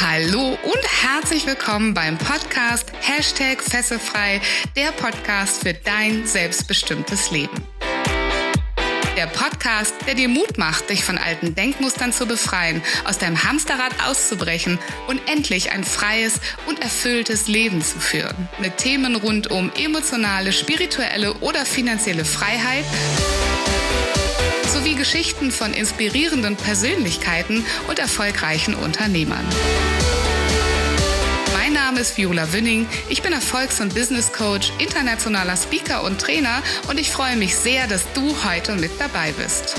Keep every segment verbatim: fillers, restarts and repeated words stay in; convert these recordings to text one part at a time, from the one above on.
Hallo und herzlich willkommen beim Podcast Hashtag Fesselfrei, der Podcast für dein selbstbestimmtes Leben. Der Podcast, der dir Mut macht, dich von alten Denkmustern zu befreien, aus deinem Hamsterrad auszubrechen und endlich ein freies und erfülltes Leben zu führen. Mit Themen rund um emotionale, spirituelle oder finanzielle Freiheit sowie Geschichten von inspirierenden Persönlichkeiten und erfolgreichen Unternehmern. Mein Name ist Viola Wünning, ich bin Erfolgs- und Business Coach, internationaler Speaker und Trainer und ich freue mich sehr, dass du heute mit dabei bist.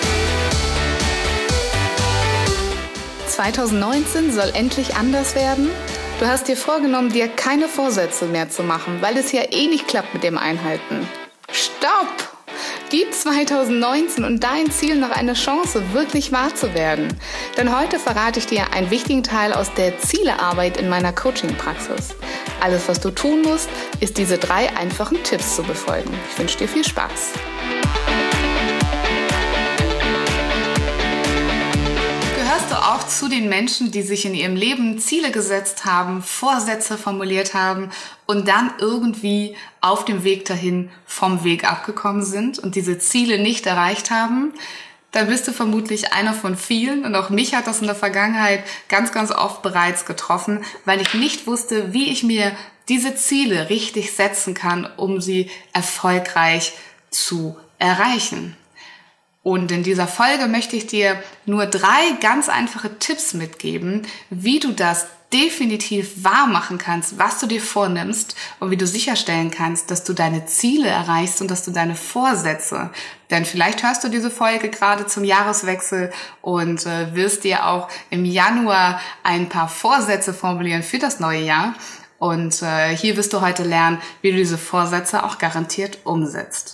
zwanzig neunzehn soll endlich anders werden? Du hast dir vorgenommen, dir keine Vorsätze mehr zu machen, weil es ja eh nicht klappt mit dem Einhalten. Stopp! Gib zwanzig neunzehn und dein Ziel noch eine Chance, wirklich wahr zu werden. Denn heute verrate ich dir einen wichtigen Teil aus der Zielearbeit in meiner Coaching-Praxis. Alles, was du tun musst, ist diese drei einfachen Tipps zu befolgen. Ich wünsche dir viel Spaß. Gehörst du auch zu den Menschen, die sich in ihrem Leben Ziele gesetzt haben, Vorsätze formuliert haben und dann irgendwie auf dem Weg dahin vom Weg abgekommen sind und diese Ziele nicht erreicht haben? Dann bist du vermutlich einer von vielen und auch mich hat das in der Vergangenheit ganz, ganz oft bereits getroffen, weil ich nicht wusste, wie ich mir diese Ziele richtig setzen kann, um sie erfolgreich zu erreichen. Und in dieser Folge möchte ich dir nur drei ganz einfache Tipps mitgeben, wie du das definitiv wahr machen kannst, was du dir vornimmst und wie du sicherstellen kannst, dass du deine Ziele erreichst und dass du deine Vorsätze, denn vielleicht hörst du diese Folge gerade zum Jahreswechsel und äh, wirst dir auch im Januar ein paar Vorsätze formulieren für das neue Jahr und äh, hier wirst du heute lernen, wie du diese Vorsätze auch garantiert umsetzt.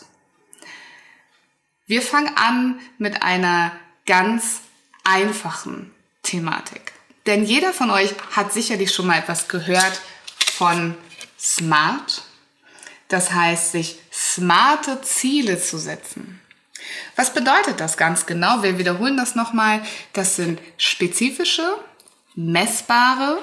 Wir fangen an mit einer ganz einfachen Thematik. Denn jeder von euch hat sicherlich schon mal etwas gehört von SMART. Das heißt, sich smarte Ziele zu setzen. Was bedeutet das ganz genau? Wir wiederholen das nochmal. Das sind spezifische, messbare,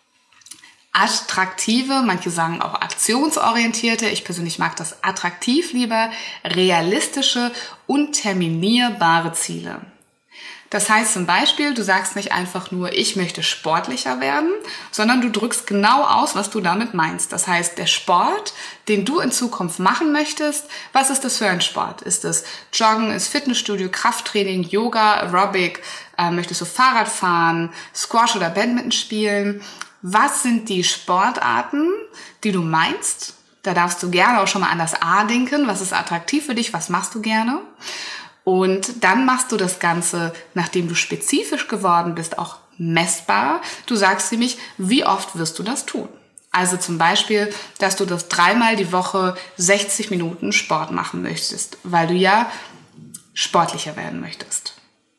attraktive, manche sagen auch aktionsorientierte, ich persönlich mag das attraktiv lieber, realistische und terminierbare Ziele. Das heißt zum Beispiel, du sagst nicht einfach nur, ich möchte sportlicher werden, sondern du drückst genau aus, was du damit meinst. Das heißt, der Sport, den du in Zukunft machen möchtest, was ist das für ein Sport? Ist es Joggen, ist Fitnessstudio, Krafttraining, Yoga, Aerobic, äh, möchtest du Fahrrad fahren, Squash oder Badminton spielen? Was sind die Sportarten, die du meinst? Da darfst du gerne auch schon mal an das A denken. Was ist attraktiv für dich? Was machst du gerne? Und dann machst du das Ganze, nachdem du spezifisch geworden bist, auch messbar. Du sagst nämlich, wie oft wirst du das tun? Also zum Beispiel, dass du das dreimal die Woche sechzig Minuten Sport machen möchtest, weil du ja sportlicher werden möchtest.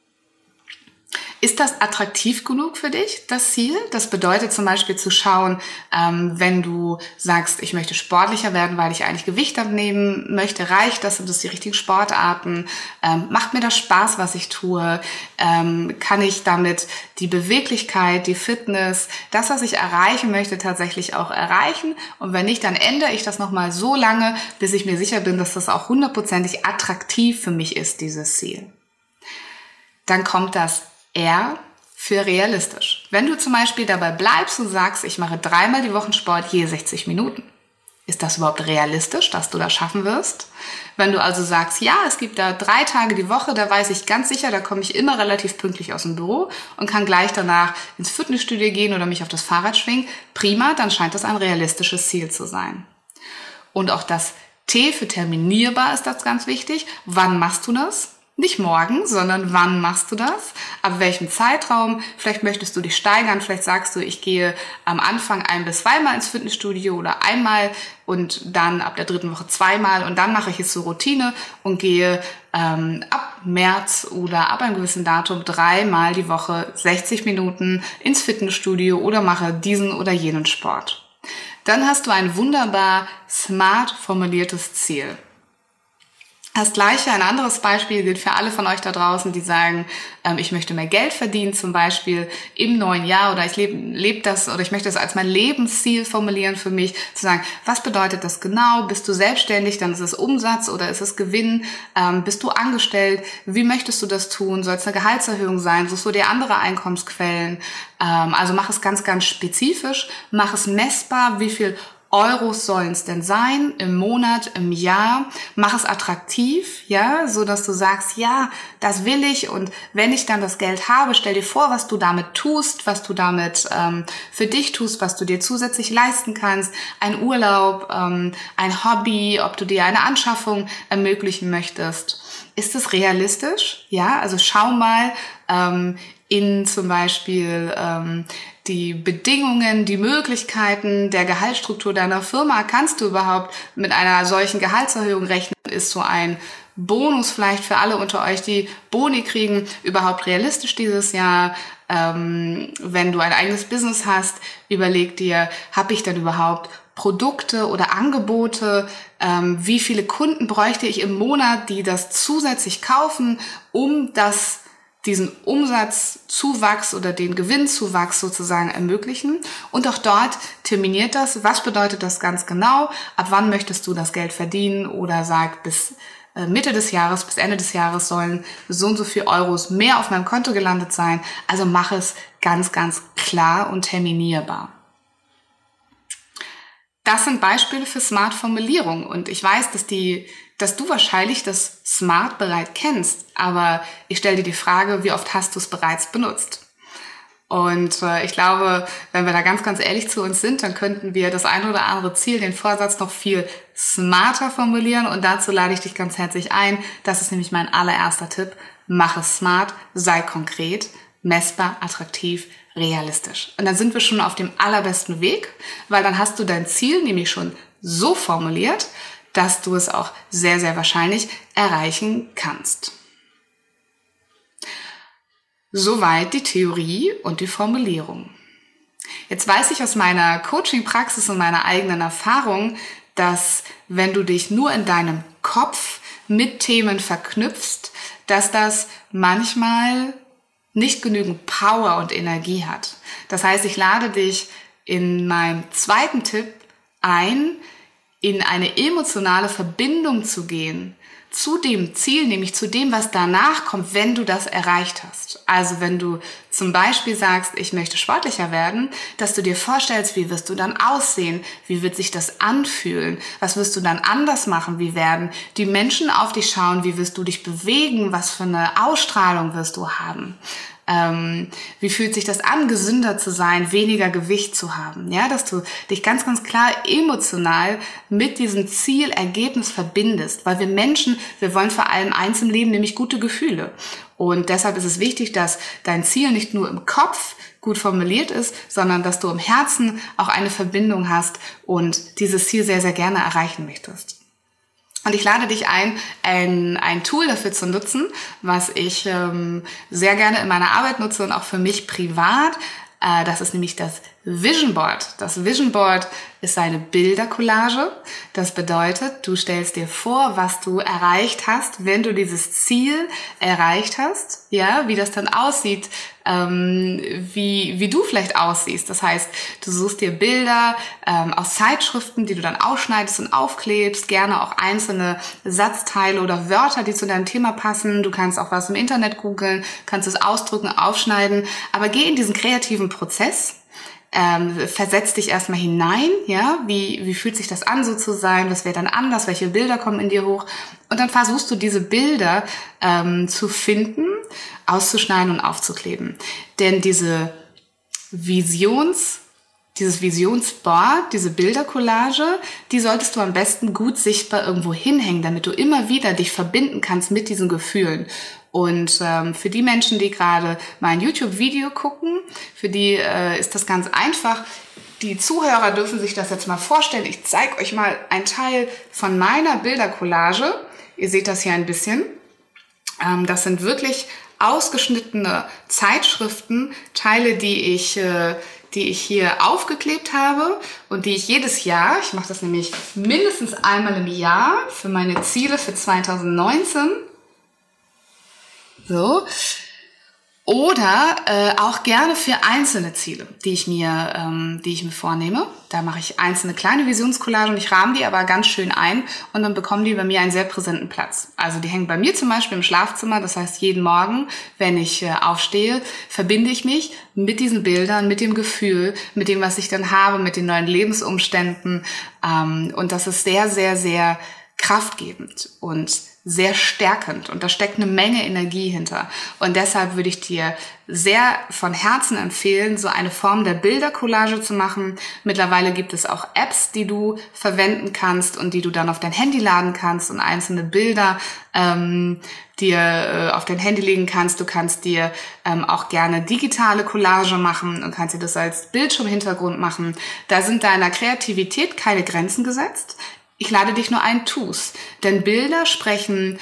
Ist das attraktiv genug für dich, das Ziel? Das bedeutet zum Beispiel zu schauen, ähm, wenn du sagst, ich möchte sportlicher werden, weil ich eigentlich Gewicht abnehmen möchte, reicht das? Sind das die richtigen Sportarten? Ähm, macht mir das Spaß, was ich tue? Ähm, kann ich damit die Beweglichkeit, die Fitness, das, was ich erreichen möchte, tatsächlich auch erreichen? Und wenn nicht, dann ändere ich das nochmal so lange, bis ich mir sicher bin, dass das auch hundertprozentig attraktiv für mich ist, dieses Ziel. Dann kommt das R für realistisch. Wenn du zum Beispiel dabei bleibst und sagst, ich mache dreimal die Woche Sport, je sechzig Minuten. Ist das überhaupt realistisch, dass du das schaffen wirst? Wenn du also sagst, ja, es gibt da drei Tage die Woche, da weiß ich ganz sicher, da komme ich immer relativ pünktlich aus dem Büro und kann gleich danach ins Fitnessstudio gehen oder mich auf das Fahrrad schwingen, prima, dann scheint das ein realistisches Ziel zu sein. Und auch das T für terminierbar ist das ganz wichtig. Wann machst du das? Nicht morgen, sondern wann machst du das? Ab welchem Zeitraum? Vielleicht möchtest du dich steigern, vielleicht sagst du, ich gehe am Anfang ein- bis zweimal ins Fitnessstudio oder einmal und dann ab der dritten Woche zweimal und dann mache ich es zur Routine und gehe ähm, ab März oder ab einem gewissen Datum dreimal die Woche sechzig Minuten ins Fitnessstudio oder mache diesen oder jenen Sport. Dann hast du ein wunderbar smart formuliertes Ziel. Das Gleiche, ein anderes Beispiel gilt für alle von euch da draußen, die sagen, ähm, ich möchte mehr Geld verdienen, zum Beispiel im neuen Jahr, oder ich lebe lebe das oder ich möchte das als mein Lebensziel formulieren für mich, zu sagen, was bedeutet das genau? Bist du selbstständig, dann ist es Umsatz oder ist es Gewinn? Ähm, bist du angestellt? Wie möchtest du das tun? Soll es eine Gehaltserhöhung sein? Suchst du dir andere Einkommensquellen? Ähm, also mach es ganz, ganz spezifisch, mach es messbar, wie viel Euros sollen es denn sein im Monat, im Jahr? Mach es attraktiv, ja, so dass du sagst, ja, das will ich, und wenn ich dann das Geld habe, stell dir vor, was du damit tust, was du damit ähm, für dich tust, was du dir zusätzlich leisten kannst, ein Urlaub, ähm, ein Hobby, ob du dir eine Anschaffung ermöglichen möchtest. Ist es realistisch? Ja, also schau mal ähm, in zum Beispiel ähm, die Bedingungen, die Möglichkeiten der Gehaltsstruktur deiner Firma. Kannst du überhaupt mit einer solchen Gehaltserhöhung rechnen? Ist so ein Bonus vielleicht für alle unter euch, die Boni kriegen, überhaupt realistisch dieses Jahr? Ähm, wenn du ein eigenes Business hast, überleg dir, habe ich denn überhaupt Produkte oder Angebote? Ähm, wie viele Kunden bräuchte ich im Monat, die das zusätzlich kaufen, um das diesen Umsatzzuwachs oder den Gewinnzuwachs sozusagen ermöglichen? Und auch dort terminiert das. Was bedeutet das ganz genau? Ab wann möchtest du das Geld verdienen? Oder sag, bis Mitte des Jahres, bis Ende des Jahres sollen so und so viel Euros mehr auf meinem Konto gelandet sein. Also mach es ganz, ganz klar und terminierbar. Das sind Beispiele für Smart-Formulierung. Und ich weiß, dass die dass du wahrscheinlich das Smart bereits kennst, aber ich stelle dir die Frage, wie oft hast du es bereits benutzt? Und äh, ich glaube, wenn wir da ganz, ganz ehrlich zu uns sind, dann könnten wir das ein oder andere Ziel, den Vorsatz, noch viel smarter formulieren, und dazu lade ich dich ganz herzlich ein. Das ist nämlich mein allererster Tipp. Mach es smart, sei konkret, messbar, attraktiv, realistisch. Und dann sind wir schon auf dem allerbesten Weg, weil dann hast du dein Ziel nämlich schon so formuliert, dass du es auch sehr, sehr wahrscheinlich erreichen kannst. Soweit die Theorie und die Formulierung. Jetzt weiß ich aus meiner Coaching-Praxis und meiner eigenen Erfahrung, dass wenn du dich nur in deinem Kopf mit Themen verknüpfst, dass das manchmal nicht genügend Power und Energie hat. Das heißt, ich lade dich in meinem zweiten Tipp ein, in eine emotionale Verbindung zu gehen zu dem Ziel, nämlich zu dem, was danach kommt, wenn du das erreicht hast. Also wenn du zum Beispiel sagst, ich möchte sportlicher werden, dass du dir vorstellst, wie wirst du dann aussehen, wie wird sich das anfühlen, was wirst du dann anders machen, wie werden die Menschen auf dich schauen, wie wirst du dich bewegen, was für eine Ausstrahlung wirst du haben. Ähm, wie fühlt sich das an, gesünder zu sein, weniger Gewicht zu haben? Ja, dass du dich ganz, ganz klar emotional mit diesem Zielergebnis verbindest, weil wir Menschen, wir wollen vor allem eins im Leben, nämlich gute Gefühle. Und deshalb ist es wichtig, dass dein Ziel nicht nur im Kopf gut formuliert ist, sondern dass du im Herzen auch eine Verbindung hast und dieses Ziel sehr, sehr gerne erreichen möchtest. Und ich lade dich ein, ein, ein Tool dafür zu nutzen, was ich ähm, sehr gerne in meiner Arbeit nutze und auch für mich privat. Äh, das ist nämlich das Vision Board. Das Vision Board ist eine Bildercollage. Das bedeutet, du stellst dir vor, was du erreicht hast, wenn du dieses Ziel erreicht hast, ja, wie das dann aussieht, ähm, wie wie du vielleicht aussiehst. Das heißt, du suchst dir Bilder ähm, aus Zeitschriften, die du dann ausschneidest und aufklebst, gerne auch einzelne Satzteile oder Wörter, die zu deinem Thema passen. Du kannst auch was im Internet googeln, kannst es ausdrucken, aufschneiden, aber geh in diesen kreativen Prozess. Ähm, versetz dich erstmal hinein, ja, wie, wie fühlt sich das an, so zu sein, was wäre dann anders, welche Bilder kommen in dir hoch, und dann versuchst du diese Bilder ähm, zu finden, auszuschneiden und aufzukleben. Denn diese Visions, dieses Visionsboard, diese Bildercollage, die solltest du am besten gut sichtbar irgendwo hinhängen, damit du immer wieder dich verbinden kannst mit diesen Gefühlen. Und ähm, für die Menschen, die gerade mein YouTube-Video gucken, für die äh, ist das ganz einfach. Die Zuhörer dürfen sich das jetzt mal vorstellen. Ich zeige euch mal einen Teil von meiner Bildercollage. Ihr seht das hier ein bisschen. Ähm, das sind wirklich ausgeschnittene Zeitschriften, Teile, die ich, äh, die ich hier aufgeklebt habe und die ich jedes Jahr, ich mache das nämlich mindestens einmal im Jahr für meine Ziele für zwanzig neunzehn, so, oder äh, auch gerne für einzelne Ziele, die ich mir, ähm, die ich mir vornehme. Da mache ich einzelne kleine Visionscollagen und ich rahme die aber ganz schön ein und dann bekommen die bei mir einen sehr präsenten Platz. Also die hängen bei mir zum Beispiel im Schlafzimmer. Das heißt, jeden Morgen, wenn ich äh, aufstehe, verbinde ich mich mit diesen Bildern, mit dem Gefühl, mit dem, was ich dann habe, mit den neuen Lebensumständen. Ähm, und das ist sehr, sehr, sehr kraftgebend und sehr stärkend und da steckt eine Menge Energie hinter. Und deshalb würde ich dir sehr von Herzen empfehlen, so eine Form der Bildercollage zu machen. Mittlerweile gibt es auch Apps, die du verwenden kannst und die du dann auf dein Handy laden kannst und einzelne Bilder ähm, dir äh, auf dein Handy legen kannst. Du kannst dir ähm, auch gerne digitale Collage machen und kannst dir das als Bildschirmhintergrund machen. Da sind deiner Kreativität keine Grenzen gesetzt. Ich lade dich nur ein, tu's. Denn Bilder sprechen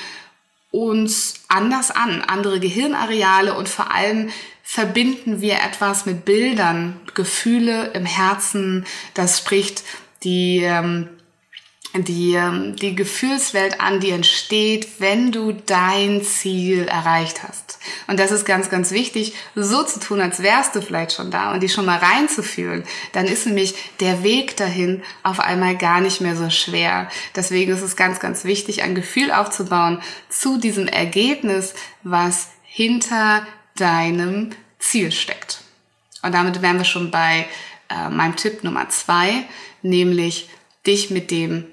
uns anders an, andere Gehirnareale und vor allem verbinden wir etwas mit Bildern, Gefühle im Herzen. Das spricht die, ähm, die, ähm, die Gefühlswelt an, die entsteht, wenn du dein Ziel erreicht hast. Und das ist ganz, ganz wichtig, so zu tun, als wärst du vielleicht schon da und dich schon mal reinzufühlen. Dann ist nämlich der Weg dahin auf einmal gar nicht mehr so schwer. Deswegen ist es ganz, ganz wichtig, ein Gefühl aufzubauen zu diesem Ergebnis, was hinter deinem Ziel steckt. Und damit wären wir schon bei äh, meinem Tipp Nummer zwei, nämlich dich mit dem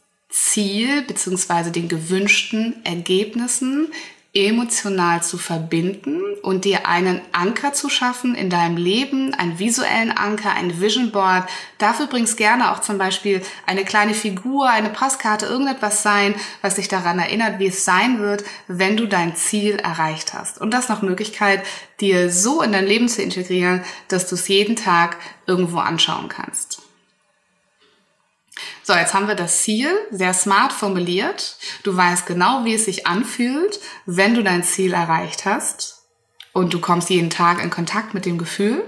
Ziel bzw. den gewünschten Ergebnissen emotional zu verbinden und dir einen Anker zu schaffen in deinem Leben, einen visuellen Anker, ein Vision Board. Dafür bringst gerne auch zum Beispiel eine kleine Figur, eine Postkarte, irgendetwas sein, was dich daran erinnert, wie es sein wird, wenn du dein Ziel erreicht hast. Und das nach Möglichkeit, dir so in dein Leben zu integrieren, dass du es jeden Tag irgendwo anschauen kannst. So, jetzt haben wir das Ziel sehr smart formuliert. Du weißt genau, wie es sich anfühlt, wenn du dein Ziel erreicht hast. Und du kommst jeden Tag in Kontakt mit dem Gefühl.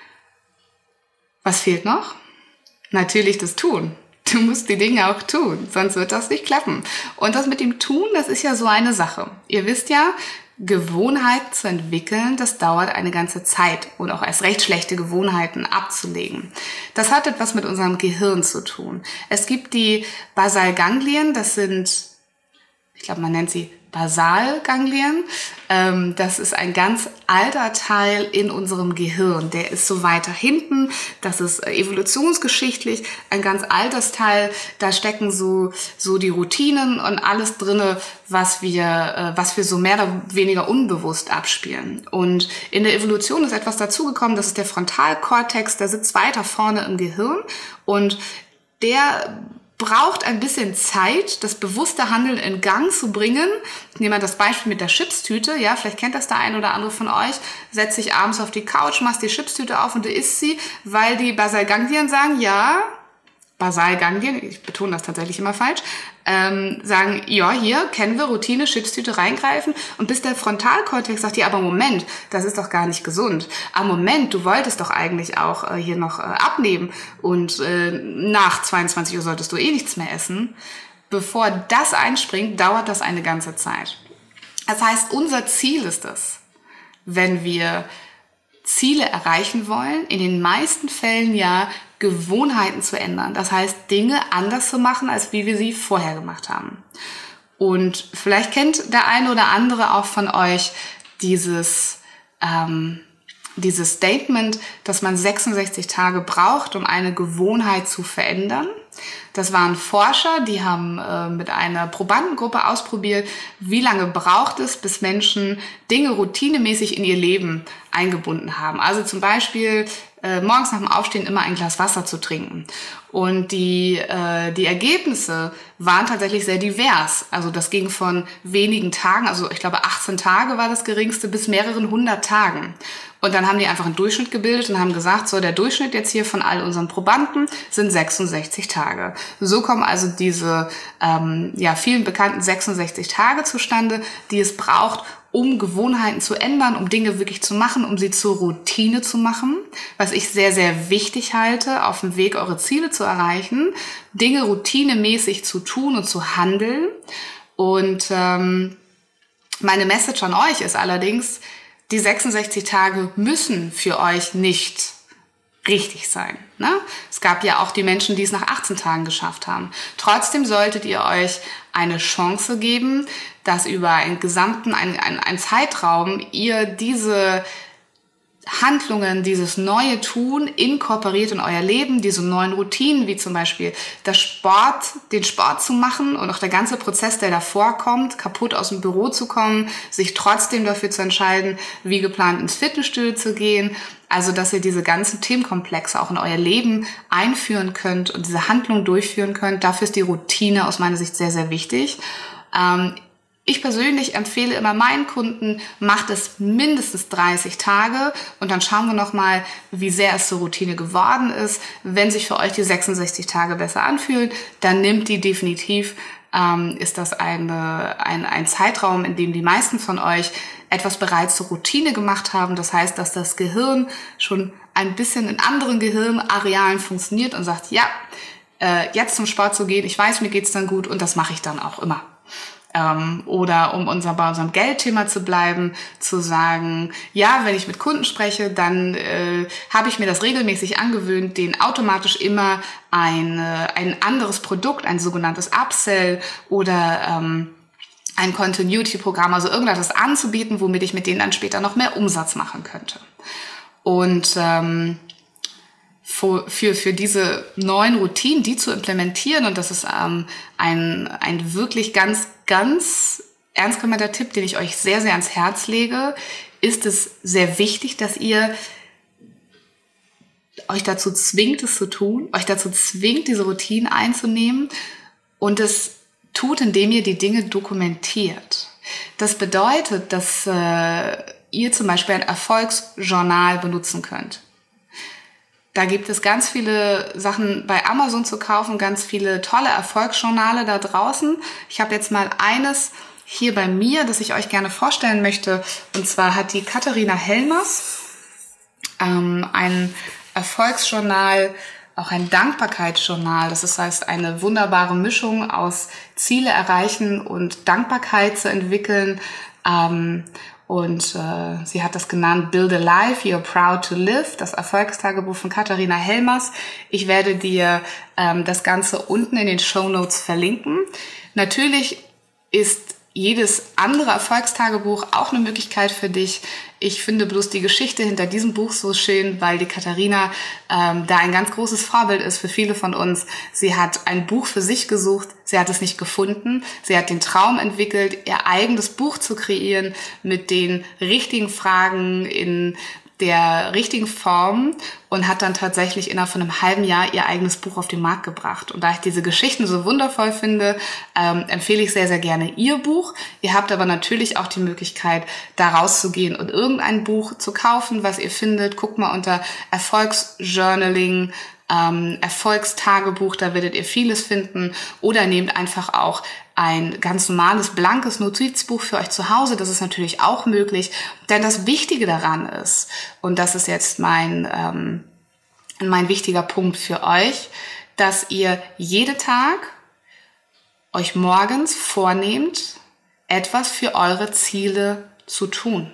Was fehlt noch? Natürlich das Tun. Du musst die Dinge auch tun, sonst wird das nicht klappen. Und das mit dem Tun, das ist ja so eine Sache. Ihr wisst ja, Gewohnheiten zu entwickeln, das dauert eine ganze Zeit und auch erst recht schlechte Gewohnheiten abzulegen. Das hat etwas mit unserem Gehirn zu tun. Es gibt die Basalganglien, das sind, ich glaube, man nennt sie Basalganglien. Ähm, das ist ein ganz alter Teil in unserem Gehirn. Der ist so weiter hinten. Das ist evolutionsgeschichtlich ein ganz altes Teil. Da stecken so so die Routinen und alles drinne, was wir äh, was wir so mehr oder weniger unbewusst abspielen. Und in der Evolution ist etwas dazugekommen. Das ist der Frontalkortex. Der sitzt weiter vorne im Gehirn und der braucht ein bisschen Zeit, das bewusste Handeln in Gang zu bringen. Ich nehme mal das Beispiel mit der Chipstüte. Ja, vielleicht kennt das der ein oder andere von euch. Setzt dich abends auf die Couch, machst die Chipstüte auf und du isst sie, weil die Basalganglien sagen, ja, Basalganglien, ich betone das tatsächlich immer falsch, ähm, sagen, ja, hier kennen wir Routine, Chipstüte reingreifen und bis der Frontalkortex sagt, ja, aber Moment, das ist doch gar nicht gesund. Aber Moment, du wolltest doch eigentlich auch äh, hier noch äh, abnehmen und äh, nach zweiundzwanzig Uhr solltest du eh nichts mehr essen. Bevor das einspringt, dauert das eine ganze Zeit. Das heißt, unser Ziel ist es, wenn wir Ziele erreichen wollen, in den meisten Fällen ja Gewohnheiten zu ändern. Das heißt, Dinge anders zu machen, als wie wir sie vorher gemacht haben. Und vielleicht kennt der eine oder andere auch von euch dieses, ähm, dieses Statement, dass man sechsundsechzig Tage braucht, um eine Gewohnheit zu verändern. Das waren Forscher, die haben äh, mit einer Probandengruppe ausprobiert, wie lange braucht es, bis Menschen Dinge routinemäßig in ihr Leben eingebunden haben. Also zum Beispiel äh, morgens nach dem Aufstehen immer ein Glas Wasser zu trinken. Und die, äh, die Ergebnisse waren tatsächlich sehr divers. Also das ging von wenigen Tagen, also ich glaube achtzehn Tage war das geringste, bis mehreren hundert Tagen. Und dann haben die einfach einen Durchschnitt gebildet und haben gesagt, so der Durchschnitt jetzt hier von all unseren Probanden sind sechsundsechzig Tage. So kommen also diese ähm, ja vielen bekannten sechsundsechzig Tage zustande, die es braucht, um Gewohnheiten zu ändern, um Dinge wirklich zu machen, um sie zur Routine zu machen, was ich sehr, sehr wichtig halte, auf dem Weg, eure Ziele zu erreichen, Dinge routinemäßig zu tun und zu handeln. Und ähm, meine Message an euch ist allerdings, die sechsundsechzig Tage müssen für euch nicht richtig sein. Ne? Es gab ja auch die Menschen, die es nach achtzehn Tagen geschafft haben. Trotzdem solltet ihr euch eine Chance geben, dass über einen gesamten, einen, einen, einen Zeitraum ihr diese Handlungen, dieses neue Tun inkorporiert in euer Leben, diese neuen Routinen, wie zum Beispiel das Sport, den Sport zu machen und auch der ganze Prozess, der davor kommt, kaputt aus dem Büro zu kommen, sich trotzdem dafür zu entscheiden, wie geplant ins Fitnessstudio zu gehen. Also, dass ihr diese ganzen Themenkomplexe auch in euer Leben einführen könnt und diese Handlung durchführen könnt. Dafür ist die Routine aus meiner Sicht sehr, sehr wichtig. Ähm, Ich persönlich empfehle immer meinen Kunden, macht es mindestens dreißig Tage und dann schauen wir nochmal, wie sehr es zur Routine geworden ist. Wenn sich für euch die sechsundsechzig Tage besser anfühlen, dann nimmt die definitiv, ähm, ist das eine, ein, ein Zeitraum, in dem die meisten von euch etwas bereits zur Routine gemacht haben. Das heißt, dass das Gehirn schon ein bisschen in anderen Gehirnarealen funktioniert und sagt, ja, äh, jetzt zum Sport zu gehen, ich weiß, mir geht's dann gut und das mache ich dann auch immer. Oder um unser, bei unserem Geldthema zu bleiben, zu sagen, ja, wenn ich mit Kunden spreche, dann äh, habe ich mir das regelmäßig angewöhnt, denen automatisch immer ein, äh, ein anderes Produkt, ein sogenanntes Upsell oder ähm, ein Continuity-Programm, also irgendetwas anzubieten, womit ich mit denen dann später noch mehr Umsatz machen könnte. Und ähm, Für, für, für diese neuen Routinen, die zu implementieren, und das ist ähm, ein, ein wirklich ganz, ganz ernst gemeinter Tipp, den ich euch sehr, sehr ans Herz lege, ist es sehr wichtig, dass ihr euch dazu zwingt, es zu tun, euch dazu zwingt, diese Routinen einzunehmen und es tut, indem ihr die Dinge dokumentiert. Das bedeutet, dass äh, ihr zum Beispiel ein Erfolgsjournal benutzen könnt. Da gibt es ganz viele Sachen bei Amazon zu kaufen, ganz viele tolle Erfolgsjournale da draußen. Ich habe jetzt mal eines hier bei mir, das ich euch gerne vorstellen möchte. Und zwar hat die Katharina Helmers ähm, ein Erfolgsjournal, auch ein Dankbarkeitsjournal. Das ist, heißt, eine wunderbare Mischung aus Ziele erreichen und Dankbarkeit zu entwickeln. Ähm, Und äh, sie hat das genannt Build a Life You're Proud to Live, das Erfolgstagebuch von Katharina Helmers. Ich werde dir ähm, das Ganze unten in den Shownotes verlinken. Natürlich ist jedes andere Erfolgstagebuch auch eine Möglichkeit für dich. Ich finde bloß die Geschichte hinter diesem Buch so schön, weil die Katharina ähm, da ein ganz großes Vorbild ist für viele von uns. Sie hat ein Buch für sich gesucht, sie hat es nicht gefunden. Sie hat den Traum entwickelt, ihr eigenes Buch zu kreieren mit den richtigen Fragen in der richtigen Form und hat dann tatsächlich innerhalb von einem halben Jahr ihr eigenes Buch auf den Markt gebracht. Und da ich diese Geschichten so wundervoll finde, ähm, empfehle ich sehr, sehr gerne ihr Buch. Ihr habt aber natürlich auch die Möglichkeit, da rauszugehen und irgendein Buch zu kaufen, was ihr findet. Guckt mal unter Erfolgsjournaling, ähm, Erfolgstagebuch, da werdet ihr vieles finden. Oder nehmt einfach auch ein ganz normales, blankes Notizbuch für euch zu Hause. Das ist natürlich auch möglich. Denn das Wichtige daran ist, und das ist jetzt mein, ähm, mein wichtiger Punkt für euch, dass ihr jeden Tag euch morgens vornehmt, etwas für eure Ziele zu tun.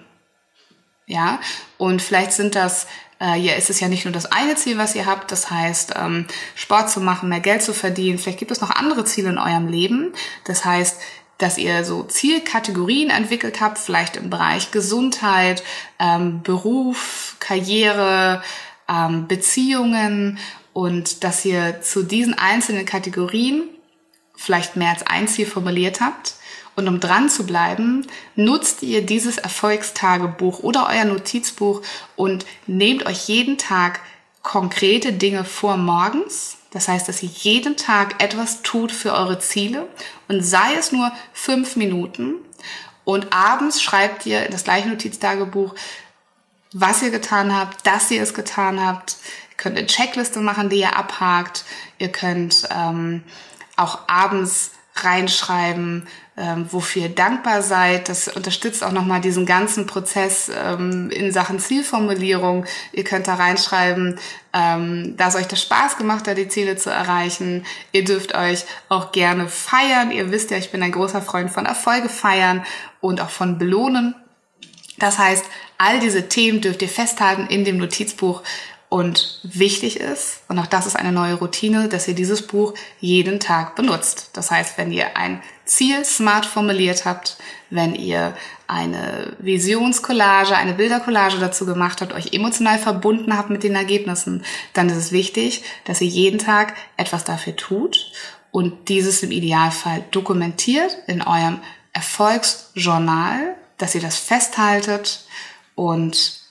Ja, und vielleicht sind das Äh, hier ist es ja nicht nur das eine Ziel, was ihr habt, das heißt, ähm, Sport zu machen, mehr Geld zu verdienen. Vielleicht gibt es noch andere Ziele in eurem Leben. Das heißt, dass ihr so Zielkategorien entwickelt habt, vielleicht im Bereich Gesundheit, ähm, Beruf, Karriere, ähm, Beziehungen und dass ihr zu diesen einzelnen Kategorien vielleicht mehr als ein Ziel formuliert habt. Und um dran zu bleiben, nutzt ihr dieses Erfolgstagebuch oder euer Notizbuch und nehmt euch jeden Tag konkrete Dinge vor morgens, Das heißt, dass ihr jeden Tag etwas tut für eure Ziele und sei es nur fünf Minuten. Und abends schreibt ihr in das gleiche Notiztagebuch, was ihr getan habt, dass ihr es getan habt. Ihr könnt eine Checkliste machen, die ihr abhakt. Ihr könnt ähm, auch abends reinschreiben, ähm, wofür ihr dankbar seid. Das unterstützt auch nochmal diesen ganzen Prozess ähm, in Sachen Zielformulierung. Ihr könnt da reinschreiben, ähm, dass euch das Spaß gemacht hat, die Ziele zu erreichen. Ihr dürft euch auch gerne feiern. Ihr wisst ja, ich bin ein großer Freund von Erfolge feiern und auch von Belohnen. Das heißt, all diese Themen dürft ihr festhalten in dem Notizbuch. Und wichtig ist, und auch das ist eine neue Routine, dass ihr dieses Buch jeden Tag benutzt. Das heißt, wenn ihr ein Ziel smart formuliert habt, wenn ihr eine Visionscollage, eine Bildercollage dazu gemacht habt, euch emotional verbunden habt mit den Ergebnissen, dann ist es wichtig, dass ihr jeden Tag etwas dafür tut und dieses im Idealfall dokumentiert in eurem Erfolgsjournal, dass ihr das festhaltet und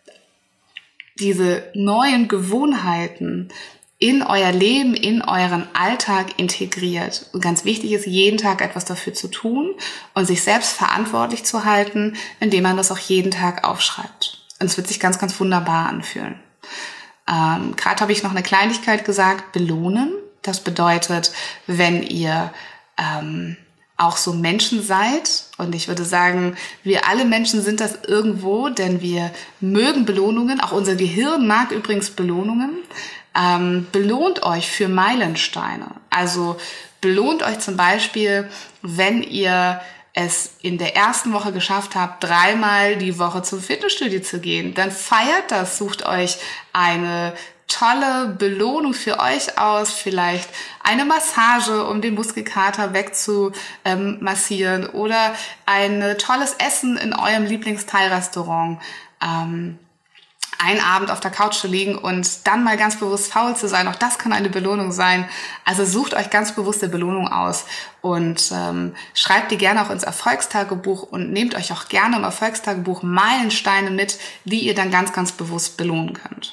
diese neuen Gewohnheiten in euer Leben, in euren Alltag integriert. Und ganz wichtig ist, jeden Tag etwas dafür zu tun und sich selbst verantwortlich zu halten, indem man das auch jeden Tag aufschreibt. Und es wird sich ganz, ganz wunderbar anfühlen. Ähm, Gerade habe ich noch eine Kleinigkeit gesagt, belohnen. Das bedeutet, wenn ihr ähm, auch so Menschen seid, und ich würde sagen, wir alle Menschen sind das irgendwo, denn wir mögen Belohnungen, auch unser Gehirn mag übrigens Belohnungen, ähm, belohnt euch für Meilensteine. Also belohnt euch zum Beispiel, wenn ihr es in der ersten Woche geschafft habt, dreimal die Woche zum Fitnessstudio zu gehen, dann feiert das, sucht euch eine tolle Belohnung für euch aus, vielleicht eine Massage, um den Muskelkater wegzumassieren oder ein tolles Essen in eurem Lieblingsteilrestaurant. Ähm, einen Abend auf der Couch zu liegen und dann mal ganz bewusst faul zu sein, auch das kann eine Belohnung sein. Also sucht euch ganz bewusste Belohnung aus und ähm, schreibt die gerne auch ins Erfolgstagebuch und nehmt euch auch gerne im Erfolgstagebuch Meilensteine mit, die ihr dann ganz, ganz bewusst belohnen könnt.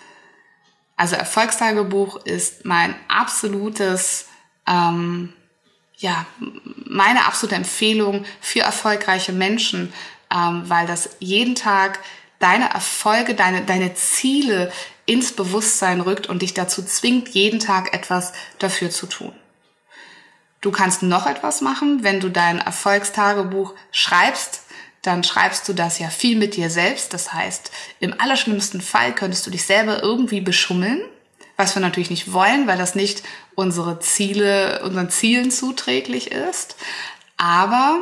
Also Erfolgstagebuch ist mein absolutes, ähm, ja, meine absolute Empfehlung für erfolgreiche Menschen, ähm, weil das jeden Tag deine Erfolge, deine, deine Ziele ins Bewusstsein rückt und dich dazu zwingt, jeden Tag etwas dafür zu tun. Du kannst noch etwas machen, wenn du dein Erfolgstagebuch schreibst, dann schreibst du das ja viel mit dir selbst. Das heißt, im allerschlimmsten Fall könntest du dich selber irgendwie beschummeln, was wir natürlich nicht wollen, weil das nicht unsere Ziele, unseren Zielen zuträglich ist. Aber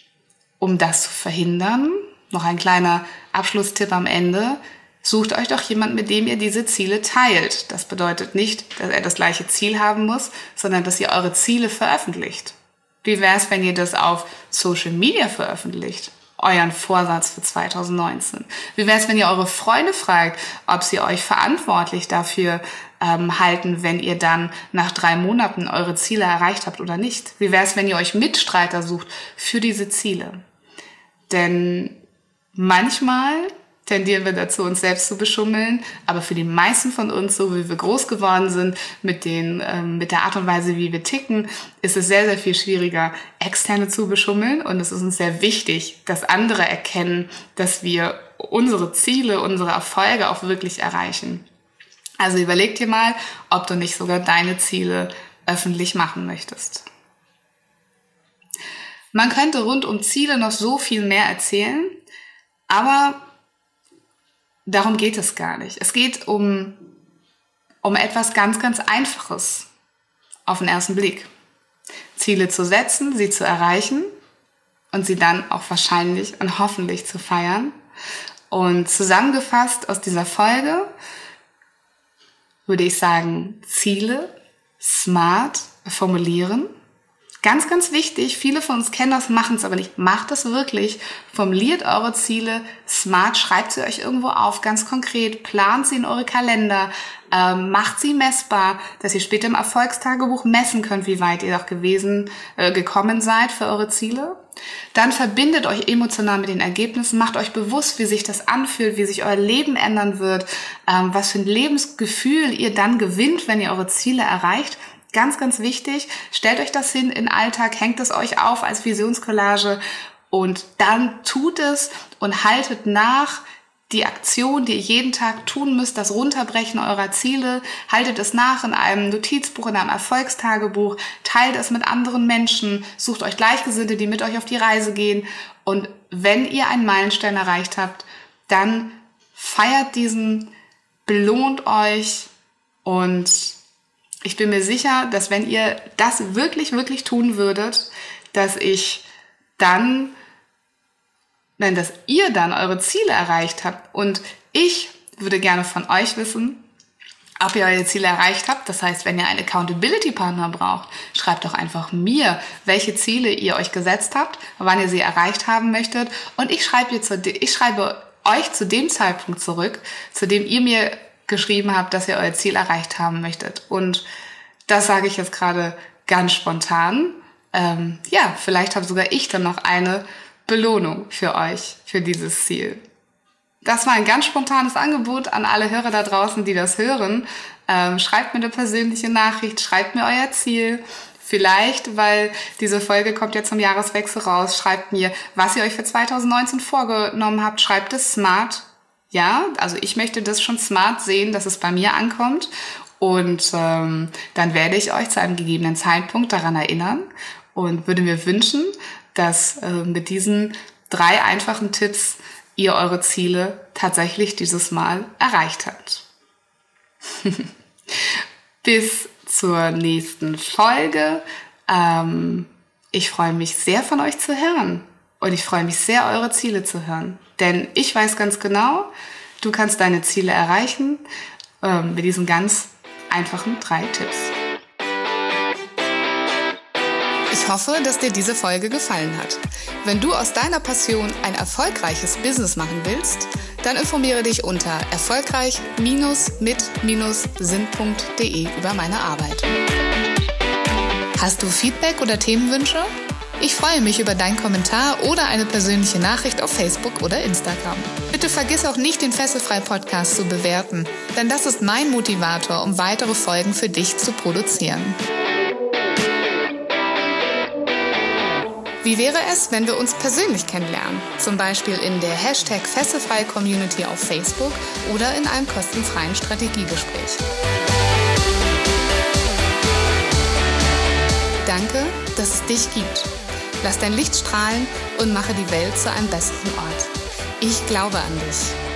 um das zu verhindern, noch ein kleiner Abschlusstipp am Ende, sucht euch doch jemand, mit dem ihr diese Ziele teilt. Das bedeutet nicht, dass er das gleiche Ziel haben muss, sondern dass ihr eure Ziele veröffentlicht. Wie wäre es, wenn ihr das auf Social Media veröffentlicht? Euren Vorsatz für zwanzig neunzehn. Wie wäre es, wenn ihr eure Freunde fragt, ob sie euch verantwortlich dafür ähm, halten, wenn ihr dann nach drei Monaten eure Ziele erreicht habt oder nicht? Wie wäre es, wenn ihr euch Mitstreiter sucht für diese Ziele? Denn manchmal tendieren wir dazu, uns selbst zu beschummeln, aber für die meisten von uns, so wie wir groß geworden sind, mit den, ähm, mit der Art und Weise, wie wir ticken, ist es sehr, sehr viel schwieriger, Externe zu beschummeln, und es ist uns sehr wichtig, dass andere erkennen, dass wir unsere Ziele, unsere Erfolge auch wirklich erreichen. Also überleg dir mal, ob du nicht sogar deine Ziele öffentlich machen möchtest. Man könnte rund um Ziele noch so viel mehr erzählen, aber darum geht es gar nicht. Es geht um, um etwas ganz, ganz Einfaches auf den ersten Blick. Ziele zu setzen, sie zu erreichen und sie dann auch wahrscheinlich und hoffentlich zu feiern. Und zusammengefasst aus dieser Folge würde ich sagen, Ziele smart formulieren. Ganz, ganz wichtig, viele von uns kennen das, machen es aber nicht. Macht es wirklich. Formuliert eure Ziele smart, schreibt sie euch irgendwo auf, ganz konkret, plant sie in eure Kalender, ähm, macht sie messbar, dass ihr später im Erfolgstagebuch messen könnt, wie weit ihr auch gewesen, äh, gekommen seid für eure Ziele. Dann verbindet euch emotional mit den Ergebnissen, macht euch bewusst, wie sich das anfühlt, wie sich euer Leben ändern wird, ähm, was für ein Lebensgefühl ihr dann gewinnt, wenn ihr eure Ziele erreicht. Ganz, ganz wichtig, stellt euch das hin in den Alltag, hängt es euch auf als Visionscollage und dann tut es und haltet nach die Aktion, die ihr jeden Tag tun müsst, das Runterbrechen eurer Ziele, haltet es nach in einem Notizbuch, in einem Erfolgstagebuch, teilt es mit anderen Menschen, sucht euch Gleichgesinnte, die mit euch auf die Reise gehen und wenn ihr einen Meilenstein erreicht habt, dann feiert diesen, belohnt euch und ich bin mir sicher, dass wenn ihr das wirklich, wirklich tun würdet, dass ich dann Wenn dass ihr dann eure Ziele erreicht habt und ich würde gerne von euch wissen, ob ihr eure Ziele erreicht habt. Das heißt, wenn ihr einen Accountability-Partner braucht, schreibt doch einfach mir, welche Ziele ihr euch gesetzt habt, wann ihr sie erreicht haben möchtet und ich schreibe, zu, ich schreibe euch zu dem Zeitpunkt zurück, zu dem ihr mir geschrieben habt, dass ihr euer Ziel erreicht haben möchtet. Und das sage ich jetzt gerade ganz spontan. Ähm, ja, vielleicht habe sogar ich dann noch eine Belohnung für euch, für dieses Ziel. Das war ein ganz spontanes Angebot an alle Hörer da draußen, die das hören. Ähm, schreibt mir eine persönliche Nachricht, schreibt mir euer Ziel. Vielleicht, weil diese Folge kommt ja zum Jahreswechsel raus, schreibt mir, was ihr euch für zwanzig neunzehn vorgenommen habt. Schreibt es smart. Ja, also ich möchte das schon smart sehen, dass es bei mir ankommt. Und ähm, dann werde ich euch zu einem gegebenen Zeitpunkt daran erinnern und würde mir wünschen, dass äh, mit diesen drei einfachen Tipps ihr eure Ziele tatsächlich dieses Mal erreicht habt. Bis zur nächsten Folge. Ähm, ich freue mich sehr, von euch zu hören. Und ich freue mich sehr, eure Ziele zu hören. Denn ich weiß ganz genau, du kannst deine Ziele erreichen ähm, mit diesen ganz einfachen drei Tipps. Ich hoffe, dass dir diese Folge gefallen hat. Wenn du aus deiner Passion ein erfolgreiches Business machen willst, dann informiere dich unter erfolgreich mit sinn punkt de über meine Arbeit. Hast du Feedback oder Themenwünsche? Ich freue mich über deinen Kommentar oder eine persönliche Nachricht auf Facebook oder Instagram. Bitte vergiss auch nicht, den Fesselfrei-Podcast zu bewerten, denn das ist mein Motivator, um weitere Folgen für dich zu produzieren. Wie wäre es, wenn wir uns persönlich kennenlernen? Zum Beispiel in der Hashtag Fesselfrei-Community auf Facebook oder in einem kostenfreien Strategiegespräch. Danke, dass es dich gibt. Lass dein Licht strahlen und mache die Welt zu einem besseren Ort. Ich glaube an dich.